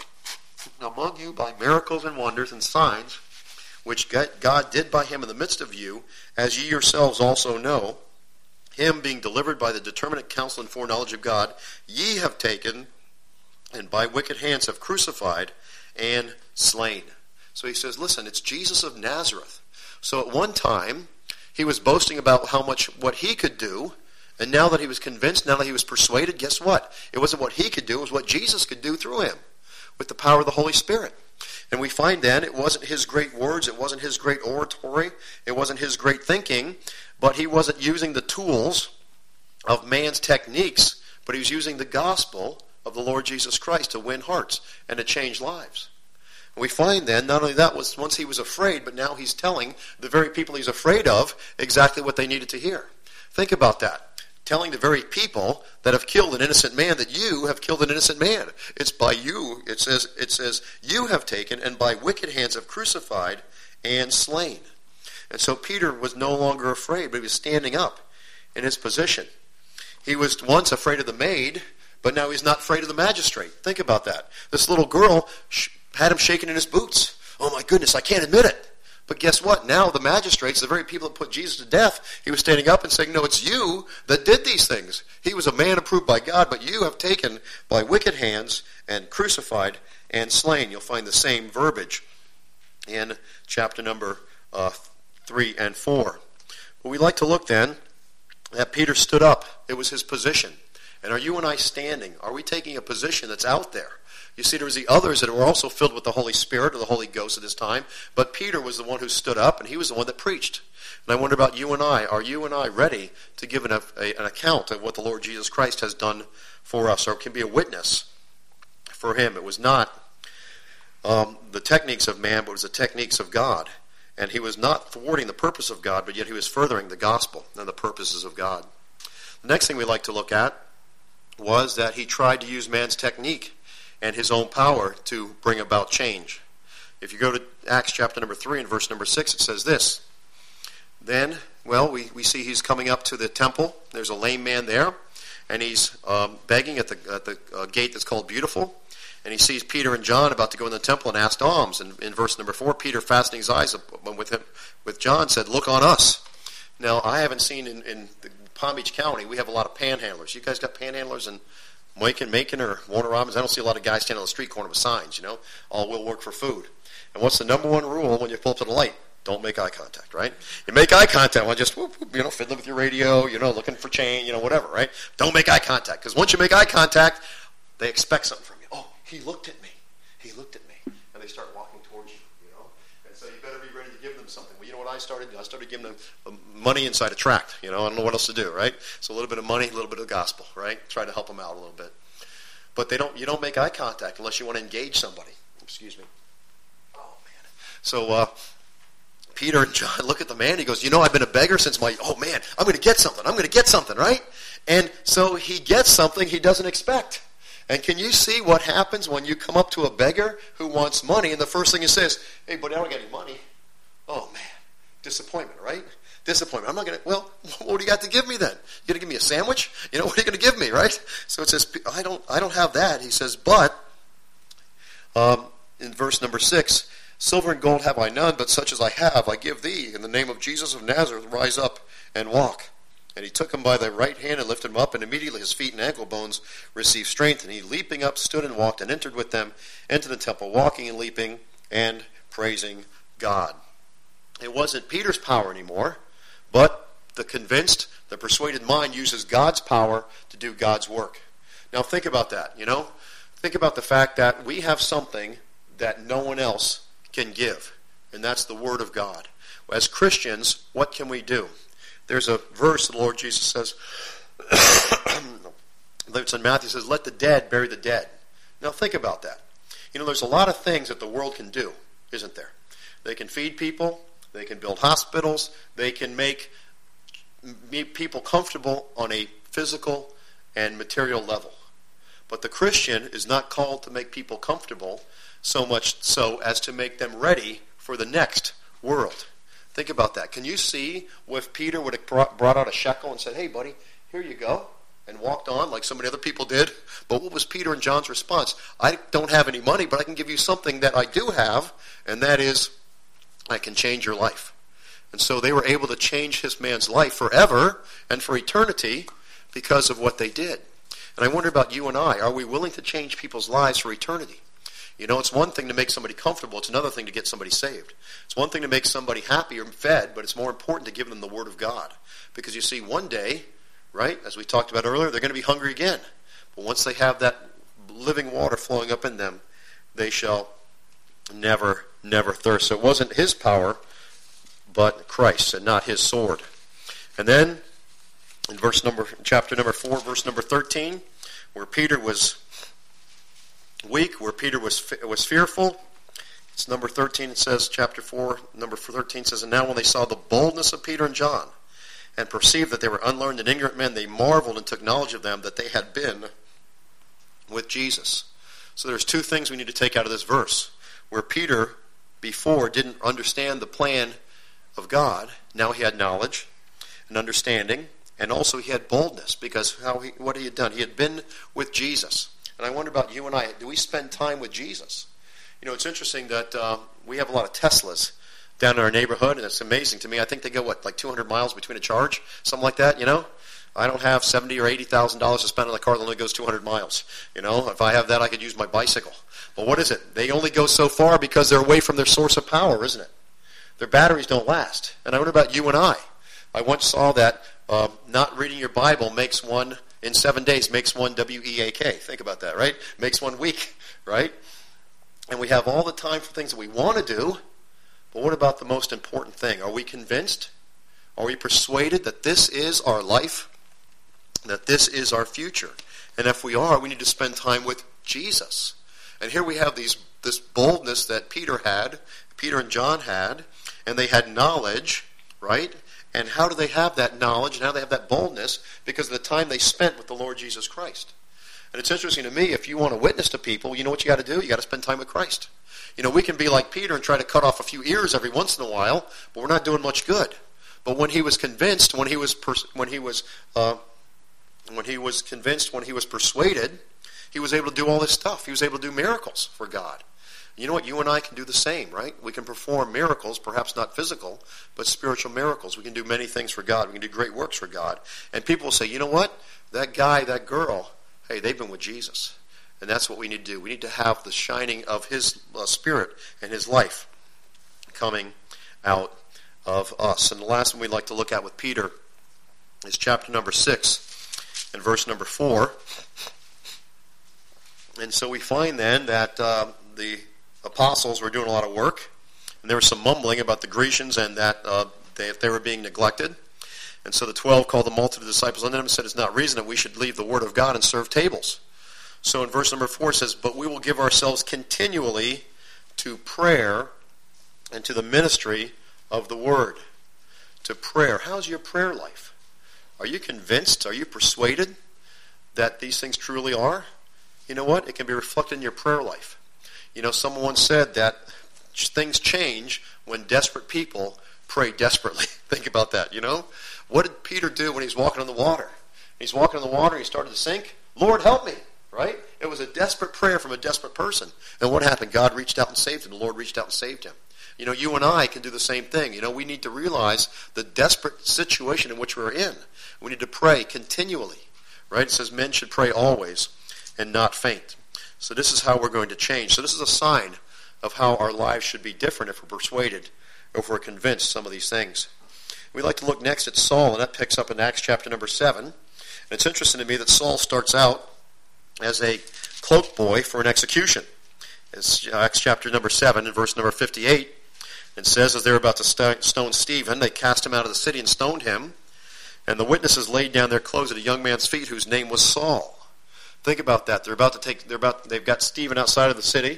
among you by miracles and wonders and signs, which God did by him in the midst of you, as ye yourselves also know, him being delivered by the determinate counsel and foreknowledge of God, ye have taken, and by wicked hands have crucified and slain." So he says, listen, it's Jesus of Nazareth. So at one time, he was boasting about how much, what he could do, and now that he was convinced, now that he was persuaded, guess what? It wasn't what he could do, it was what Jesus could do through him, with the power of the Holy Spirit. And we find then, it wasn't his great words, it wasn't his great oratory, it wasn't his great thinking, but he wasn't using the tools of man's techniques, but he was using the gospel of the Lord Jesus Christ to win hearts and to change lives. And we find then, not only that, was once he was afraid, but now he's telling the very people he's afraid of exactly what they needed to hear. Think about that. Telling the very people that have killed an innocent man that you have killed an innocent man. It's by you, it says, it says, you have taken and by wicked hands have crucified and slain. And so Peter was no longer afraid, but he was standing up in his position. He was once afraid of the maid, but now he's not afraid of the magistrate. Think about that. This little girl had him shaking in his boots. Oh my goodness, I can't admit it. But guess what? Now the magistrates, the very people that put Jesus to death, he was standing up and saying, no, it's you that did these things. He was a man approved by God, but you have taken by wicked hands and crucified and slain. You'll find the same verbiage in chapter number uh, three and four. But we like to look then that Peter stood up. It was his position. And are you and I standing? Are we taking a position that's out there? You see, there was the others that were also filled with the Holy Spirit or the Holy Ghost at this time, but Peter was the one who stood up, and he was the one that preached. And I wonder about you and I. Are you and I ready to give an, a, an account of what the Lord Jesus Christ has done for us, or can be a witness for him? It was not um, the techniques of man, but it was the techniques of God. And he was not thwarting the purpose of God, but yet he was furthering the gospel and the purposes of God. The next thing we like to look at was that he tried to use man's technique and his own power to bring about change. If you go to Acts chapter number three and verse number six, it says this. Then, well, we, we see he's coming up to the temple. There's a lame man there, and he's um, begging at the, at the uh, gate that's called Beautiful. And he sees Peter and John about to go in the temple and ask alms. And in verse number four, Peter, fastening his eyes with him, with John, said, "Look on us." Now, I haven't seen in, in the Palm Beach County, we have a lot of panhandlers. You guys got panhandlers in Macon, Macon, or Warner Robins? I don't see a lot of guys standing on the street corner with signs, you know. All will work for food. And what's the number one rule when you pull up to the light? Don't make eye contact, right? You make eye contact, well, just, whoop, whoop, you know, fiddling with your radio, you know, looking for change, you know, whatever, right? Don't make eye contact, because once you make eye contact, they expect something from you. Oh, he looked at me. He looked at me. And they start walking towards you, you know. And so you better be ready to give them something. Well, you know what I started? I started giving them money inside a tract, you know. I don't know what else to do, right? So a little bit of money, a little bit of gospel, right? Try to help them out a little bit. But they don't. You don't make eye contact unless you want to engage somebody. Excuse me. Oh, man. So uh, Peter and John look at the man. He goes, you know, I've been a beggar since my, oh, man, I'm going to get something. I'm going to get something, right? And so he gets something he doesn't expect. And can you see what happens when you come up to a beggar who wants money, and the first thing he says, hey, buddy, I don't get any money. Oh, man. Disappointment, right? Disappointment. I'm not going to, well, what do you got to give me then? You going to give me a sandwich? You know, what are you going to give me, right? So it says, I don't I don't have that. He says, but, um, in verse number six, silver and gold have I none, but such as I have I give thee. In the name of Jesus of Nazareth, rise up and walk. And he took him by the right hand and lifted him up, and immediately his feet and ankle bones received strength. And he, leaping up, stood and walked and entered with them into the temple, walking and leaping and praising God. It wasn't Peter's power anymore, but the convinced, the persuaded mind uses God's power to do God's work. Now think about that, you know. Think about the fact that we have something that no one else can give, and that's the Word of God. As Christians, what can we do? There's a verse the Lord Jesus says, it's in Matthew, says, let the dead bury the dead. Now think about that. You know, there's a lot of things that the world can do. isn't there? They can feed people. They can build hospitals. They can make people comfortable on a physical and material level. But the Christian is not called to make people comfortable so much so as to make them ready for the next world. Think about that. Can you see if Peter would have brought, brought out a shekel and said, hey, buddy, here you go, and walked on like so many other people did? But what was Peter and John's response? I don't have any money, but I can give you something that I do have, and that is I can change your life. And so they were able to change this man's life forever and for eternity because of what they did. And I wonder about you and I. Are we willing to change people's lives for eternity? You know, it's one thing to make somebody comfortable. It's another thing to get somebody saved. It's one thing to make somebody happy or fed, but it's more important to give them the Word of God. Because you see, one day, right, as we talked about earlier, they're going to be hungry again. But once they have that living water flowing up in them, they shall never, never thirst. So it wasn't his power, but Christ, and not his sword. And then, in verse number, chapter number four, verse number thirteen, where Peter was weak, where Peter was was fearful. It's number thirteen. It says, chapter four, number thirteen says, and now when they saw the boldness of Peter and John, and perceived that they were unlearned and ignorant men, they marveled and took knowledge of them that they had been with Jesus. So there's two things we need to take out of this verse. Where Peter before didn't understand the plan of God, now he had knowledge and understanding, and also he had boldness, because how he, what he had done, he had been with Jesus. And I wonder about you and I, do we spend time with Jesus? You know, it's interesting that uh, we have a lot of Teslas down in our neighborhood, and it's amazing to me. I think they go, what, like two hundred miles between a charge? Something like that, you know? I don't have seventy thousand dollars or eighty thousand dollars to spend on a car that only goes two hundred miles. You know, if I have that, I could use my bicycle. But what is it? They only go so far because they're away from their source of power, isn't it? Their batteries don't last. And I wonder about you and I. I once saw that uh, not reading your Bible makes one, in seven days, makes one W E A K. Think about that, right? Makes one weak, right? And we have all the time for things that we want to do, but what about the most important thing? Are we convinced? Are we persuaded that this is our life? That this is our future? And if we are, we need to spend time with Jesus. And here we have these this boldness that Peter had, Peter and John had, and they had knowledge, right? And how do they have that knowledge and how do they have that boldness? Because of the time they spent with the Lord Jesus Christ. And it's interesting to me, if you want to witness to people, you know what you got to do? You got to spend time with Christ. You know, we can be like Peter and try to cut off a few ears every once in a while, but we're not doing much good. But when he was convinced, when he was pers- when he was uh, when he was convinced, when he was persuaded, he was able to do all this stuff. He was able to do miracles for God. You know what? You and I can do the same, right? We can perform miracles, perhaps not physical, but spiritual miracles. We can do many things for God. We can do great works for God. And people will say, you know what? That guy, that girl, hey, they've been with Jesus. And that's what we need to do. We need to have the shining of his uh, spirit and his life coming out of us. And the last one we'd like to look at with Peter is chapter number six and verse number four. And so we find then that uh, the apostles were doing a lot of work, and there was some mumbling about the Grecians and that uh, they, if they were being neglected. And so the twelve called the multitude of disciples unto them and said, it's not reason that we should leave the word of God and serve tables. So in verse number four it says, but we will give ourselves continually to prayer and to the ministry of the word. To prayer. How's your prayer life? Are you convinced? Are you persuaded that these things truly are? You know what? It can be reflected in your prayer life. You know, someone once said that things change when desperate people pray desperately. Think about that, you know? What did Peter do when he's walking on the water? He's walking on the water and he started to sink. Lord, help me, right? It was a desperate prayer from a desperate person. And what happened? God reached out and saved him. The Lord reached out and saved him. You know, you and I can do the same thing. You know, we need to realize the desperate situation in which we're in. We need to pray continually, right? It says men should pray always and not faint. So this is how we're going to change. So this is a sign of how our lives should be different if we're persuaded, or if we're convinced some of these things. We'd like to look next at Saul, and that picks up in Acts chapter number seven. And it's interesting to me that Saul starts out as a cloak boy for an execution. It's Acts chapter number seven and verse number fifty-eight. It says, as they were about to stone Stephen, they cast him out of the city and stoned him. And the witnesses laid down their clothes at a young man's feet whose name was Saul. Think about that. They're about to take. They're about. They've got Stephen outside of the city.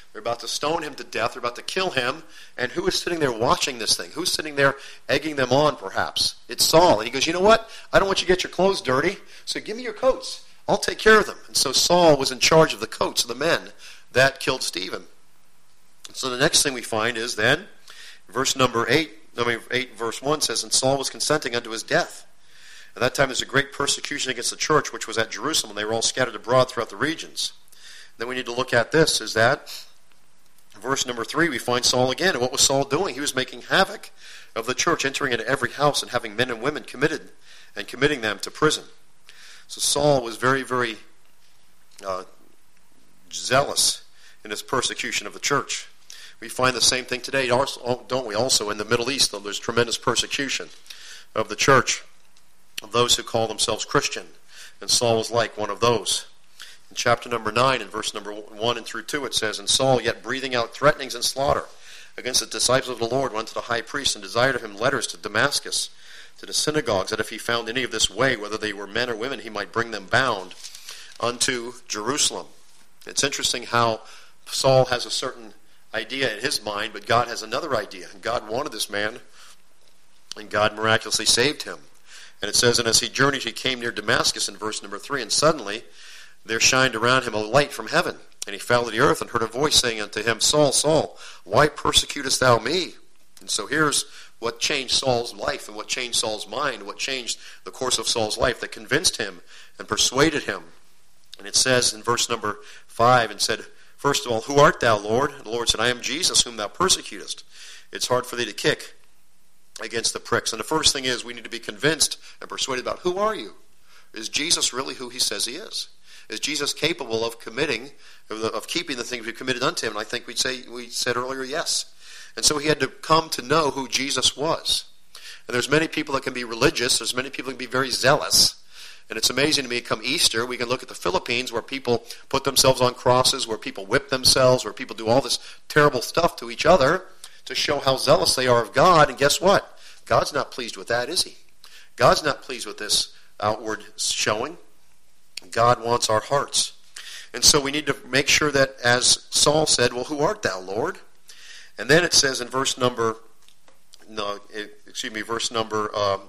They're about to stone him to death. They're about to kill him. And who is sitting there watching this thing? Who's sitting there egging them on, perhaps? It's Saul. And he goes, you know what? I don't want you to get your clothes dirty, so give me your coats. I'll take care of them. And so Saul was in charge of the coats of the men that killed Stephen. And so the next thing we find is then, verse number eight, number eight, verse one says, and Saul was consenting unto his death. At that time there was a great persecution against the church, which was at Jerusalem, and they were all scattered abroad throughout the regions. Then we need to look at this, is that, verse number three, we find Saul again. And what was Saul doing? He was making havoc of the church, entering into every house and having men and women committed and committing them to prison. So Saul was very, very uh, zealous in his persecution of the church. We find the same thing today, don't we? Also in the Middle East, though, there's tremendous persecution of the church, of those who call themselves Christian. And Saul was like one of those. In chapter number nine, in verse number one and through two, it says, and Saul, yet breathing out threatenings and slaughter against the disciples of the Lord, went to the high priest and desired of him letters to Damascus, to the synagogues, that if he found any of this way, whether they were men or women, he might bring them bound unto Jerusalem. It's interesting how Saul has a certain idea in his mind, but God has another idea. And God wanted this man, and God miraculously saved him. And it says, and as he journeyed, he came near Damascus in verse number three, and suddenly there shined around him a light from heaven. And he fell to the earth and heard a voice saying unto him, Saul, Saul, why persecutest thou me? And so here's what changed Saul's life and what changed Saul's mind, what changed the course of Saul's life, that convinced him and persuaded him. And it says in verse number five, and said, first of all, who art thou, Lord? And the Lord said, I am Jesus, whom thou persecutest. It's hard for thee to kick against the pricks. And the first thing is, we need to be convinced and persuaded about, who are you? Is Jesus really who he says he is? Is Jesus capable of committing, of, of keeping the things we've committed unto him? And I think we'd say, we said earlier, yes. And so he had to come to know who Jesus was. And there's many people that can be religious. There's many people that can be very zealous. And it's amazing to me, come Easter, we can look at the Philippines where people put themselves on crosses, where people whip themselves, where people do all this terrible stuff to each other to show how zealous they are of God. And guess what? God's not pleased with that, is he? God's not pleased with this outward showing. God wants our hearts. And so we need to make sure that, as Saul said, well, who art thou, Lord? And then it says in verse number, no, excuse me, verse number um,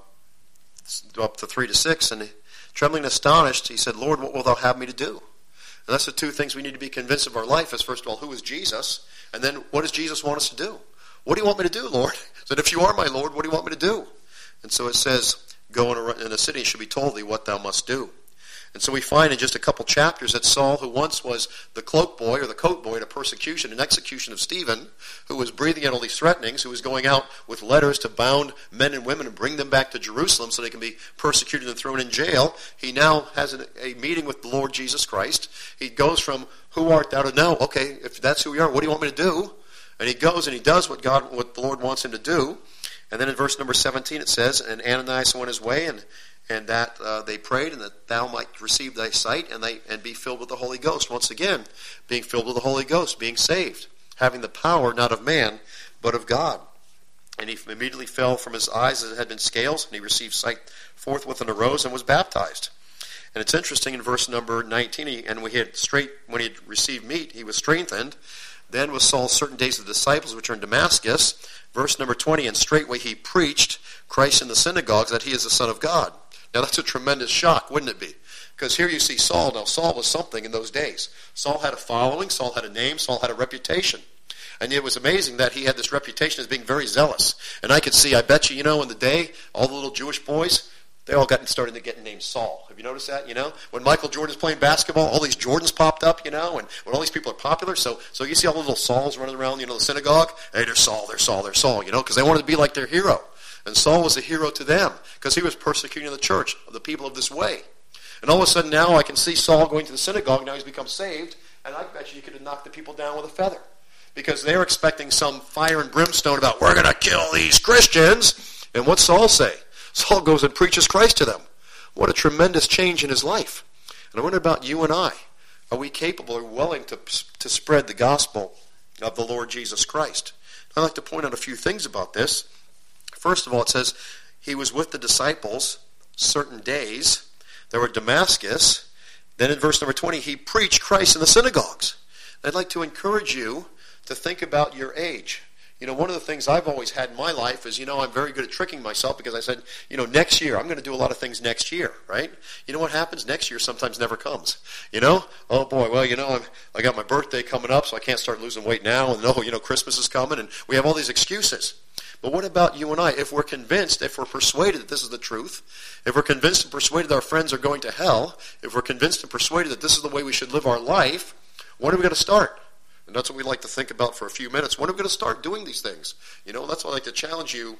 up to three to six, and trembling and astonished, he said, Lord, what wilt thou have me to do? And that's the two things we need to be convinced of our life is, first of all, who is Jesus? And then, what does Jesus want us to do? What do you want me to do, Lord? He said, if you are my Lord, what do you want me to do? And so it says, go in a, in a city and shall be told thee what thou must do. And so we find in just a couple chapters that Saul, who once was the cloak boy or the coat boy to persecution and execution of Stephen, who was breathing out all these threatenings, who was going out with letters to bound men and women and bring them back to Jerusalem so they can be persecuted and thrown in jail, he now has a, a meeting with the Lord Jesus Christ. He goes from, who art thou, to know, okay, if that's who you are, what do you want me to do? And he goes and he does what God, what the Lord wants him to do. And then in verse number seventeen it says, and Ananias went his way, and and that uh, they prayed, and that thou might receive thy sight, and they and be filled with the Holy Ghost. Once again, being filled with the Holy Ghost, being saved, having the power not of man, but of God. And he immediately fell from his eyes as it had been scales, and he received sight forthwith and arose and was baptized. And it's interesting in verse number nineteen, he, and we had straight when he had received meat, he was strengthened. Then was Saul certain days of the disciples which are in Damascus. Verse number twenty, and straightway he preached Christ in the synagogues, that he is the Son of God. Now that's a tremendous shock, wouldn't it be? Because here you see Saul. Now Saul was something in those days. Saul had a following, Saul had a name, Saul had a reputation. And it was amazing that he had this reputation as being very zealous. And I could see, I bet you, you know, in the day, all the little Jewish boys, they all got started to get named Saul. Have you noticed that, you know? When Michael Jordan was playing basketball, all these Jordans popped up, you know, and when all these people are popular, so so you see all the little Sauls running around, you know, the synagogue. Hey, they're Saul, they're Saul, they're Saul, you know, because they wanted to be like their hero. And Saul was a hero to them because he was persecuting the church, the people of this way. And all of a sudden now I can see Saul going to the synagogue. Now he's become saved. And I bet you you could have knocked the people down with a feather. Because they're expecting some fire and brimstone about, we're going to kill these Christians. And what's Saul say? Saul goes and preaches Christ to them. What a tremendous change in his life. And I wonder about you and I. Are we capable or willing to, to spread the gospel of the Lord Jesus Christ? I'd like to point out a few things about this. First of all, it says, he was with the disciples certain days. They were at Damascus. Then in verse number twenty, he preached Christ in the synagogues. I'd like to encourage you to think about your age. You know, one of the things I've always had in my life is, you know, I'm very good at tricking myself because I said, you know, next year, I'm going to do a lot of things next year, right? You know what happens? Next year sometimes never comes. You know? Oh, boy, well, you know, I'm, I got my birthday coming up, so I can't start losing weight now. And, oh, you know, Christmas is coming, and we have all these excuses. But what about you and I? If we're convinced, if we're persuaded that this is the truth, if we're convinced and persuaded that our friends are going to hell, if we're convinced and persuaded that this is the way we should live our life, when are we going to start? And that's what we like to think about for a few minutes. When are we going to start doing these things? You know, that's what I'd like to challenge you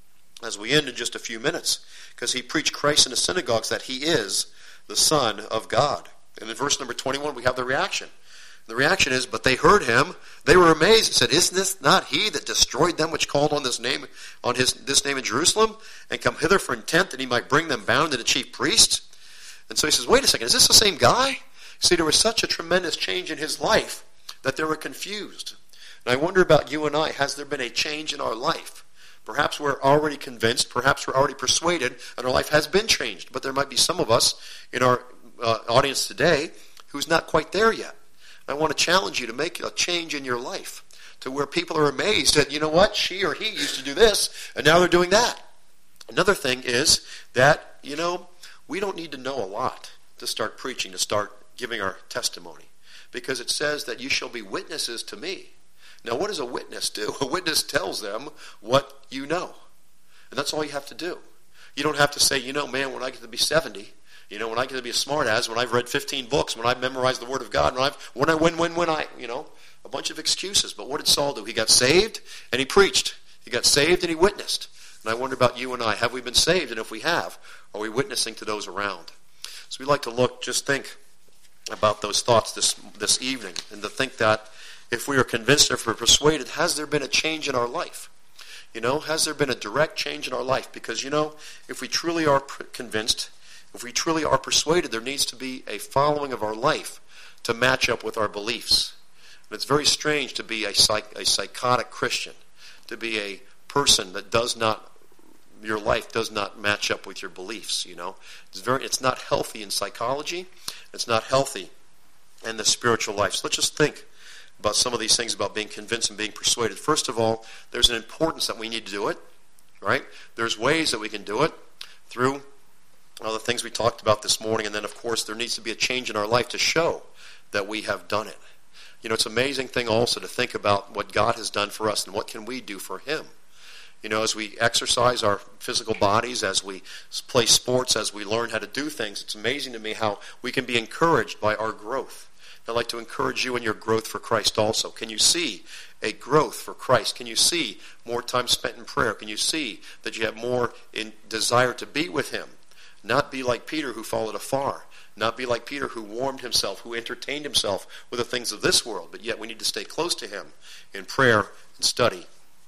as we end in just a few minutes. Because he preached Christ in the synagogues that he is the Son of God. And in verse number twenty-one, we have the reaction. The reaction is, but they heard him, they were amazed, and said, isn't this not he that destroyed them which called on this name on his this name in Jerusalem, and come hither for intent that he might bring them bound to the chief priests? And so he says, wait a second, is this the same guy? See, there was such a tremendous change in his life that they were confused. And I wonder about you and I, has there been a change in our life? Perhaps we're already convinced, perhaps we're already persuaded, and our life has been changed. But there might be some of us in our uh, audience today who's not quite there yet. I want to challenge you to make a change in your life to where people are amazed that, you know what, she or he used to do this, and now they're doing that. Another thing is that, you know, we don't need to know a lot to start preaching, to start giving our testimony. Because it says that you shall be witnesses to me. Now, what does a witness do? A witness tells them what you know. And that's all you have to do. You don't have to say, you know, man, when I get to be seventy, you know, when I get to be a smart-ass, when I've read fifteen books, when I've memorized the Word of God, when I've, when I, when, when, when I, you know, a bunch of excuses. But what did Saul do? He got saved and he preached. He got saved and he witnessed. And I wonder about you and I. Have we been saved? And if we have, are we witnessing to those around? So we like to look, just think about those thoughts this this evening, and to think that if we are convinced, if we're persuaded, has there been a change in our life? You know, has there been a direct change in our life? Because, you know, if we truly are convinced, if we truly are persuaded, there needs to be a following of our life to match up with our beliefs. And it's very strange to be a, psych, a psychotic Christian, to be a person that does not, your life does not match up with your beliefs, you know. It's very, it's not healthy in psychology. It's not healthy in the spiritual life. So let's just think about some of these things about being convinced and being persuaded. First of all, there's an importance that we need to do it, right? There's ways that we can do it through all the things we talked about this morning. And then, of course, there needs to be a change in our life to show that we have done it. You know, it's an amazing thing also to think about what God has done for us and what can we do for him. You know, as we exercise our physical bodies, as we play sports, as we learn how to do things, it's amazing to me how we can be encouraged by our growth. I'd like to encourage you in your growth for Christ also. Can you see a growth for Christ? Can you see more time spent in prayer? Can you see that you have more in desire to be with him? Not be like Peter who followed afar. Not be like Peter who warmed himself, who entertained himself with the things of this world. But yet we need to stay close to him in prayer and study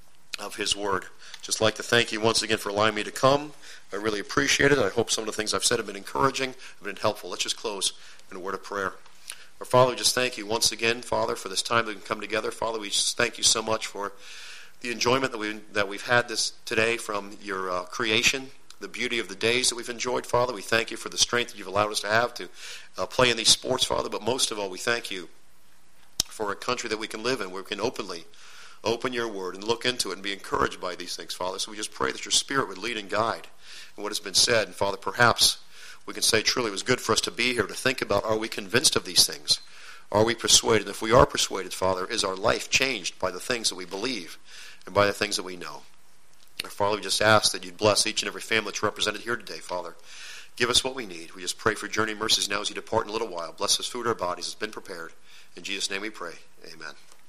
of his word. Just like to thank you once again for allowing me to come. I really appreciate it. I hope some of the things I've said have been encouraging, have been helpful. Let's just close in a word of prayer. Our Father, we just thank you once again, Father, for this time that we can come together. Father, we just thank you so much for the enjoyment that, we, that we've had this today from your uh, creation, the beauty of the days that we've enjoyed, Father. We thank you for the strength that you've allowed us to have to uh, play in these sports, Father. But most of all, we thank you for a country that we can live in where we can openly open your word and look into it and be encouraged by these things, Father. So we just pray that your Spirit would lead and guide in what has been said. And, Father, perhaps we can say truly it was good for us to be here to think about, are we convinced of these things? Are we persuaded? If we are persuaded, Father, is our life changed by the things that we believe and by the things that we know? Our Father, we just ask that you'd bless each and every family that's represented here today, Father. Give us what we need. We just pray for journey mercies now as you depart in a little while. Bless this food our bodies has been prepared. In Jesus' name we pray. Amen.